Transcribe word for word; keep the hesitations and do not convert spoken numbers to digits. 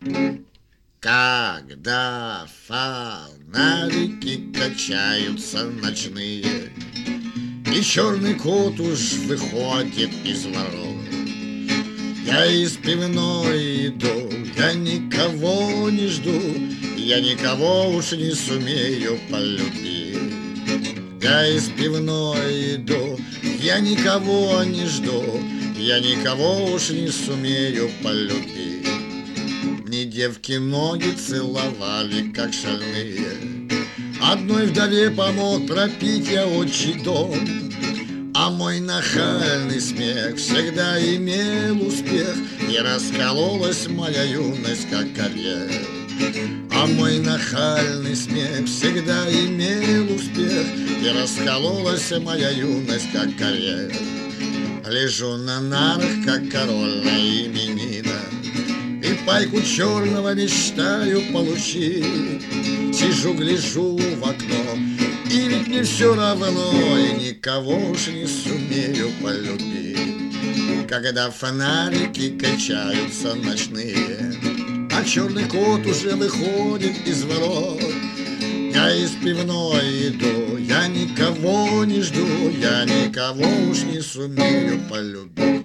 Когда фонарики качаются ночные, и черный кот уж выходит из ворот, я из пивной иду, я никого не жду, я никого уж не сумею полюбить. Я из пивной иду, я никого не жду, я никого уж не сумею полюбить. Мне девки ноги целовали, как шальные, одной вдове помог пропить я отчий дом. А мой нахальный смех всегда имел успех, и раскололась моя юность, как орех. А мой нахальный смех всегда имел успех, и раскололась моя юность, как орех. Лежу на нарах, как король на именина, и пайку черного мечтаю получить. Сижу, гляжу в окно, и ведь мне все равно, и никого уж не сумею полюбить. Когда фонарики качаются ночные, а черный кот уже выходит из ворот, я из пивной иду, я никого не жду, я никого уж не сумею полюбить.